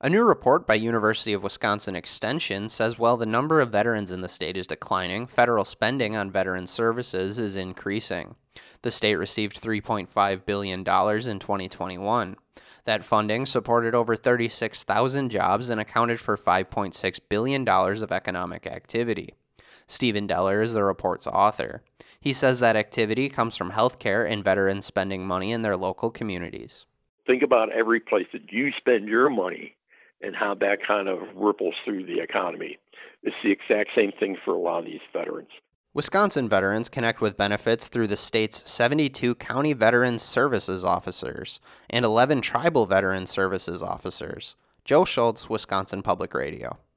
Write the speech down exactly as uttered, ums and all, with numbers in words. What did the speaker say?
A new report by University of Wisconsin Extension says while the number of veterans in the state is declining, federal spending on veteran services is increasing. The state received three point five billion dollars in twenty twenty-one. That funding supported over thirty-six thousand jobs and accounted for five point six billion dollars of economic activity. Stephen Deller is the report's author. He says that activity comes from healthcare and veterans spending money in their local communities. Think about every place that you spend your money and how that kind of ripples through the economy. It's the exact same thing for a lot of these veterans. Wisconsin veterans connect with benefits through the state's seventy-two County Veterans Services Officers and eleven Tribal Veterans Services Officers. Joe Schultz, Wisconsin Public Radio.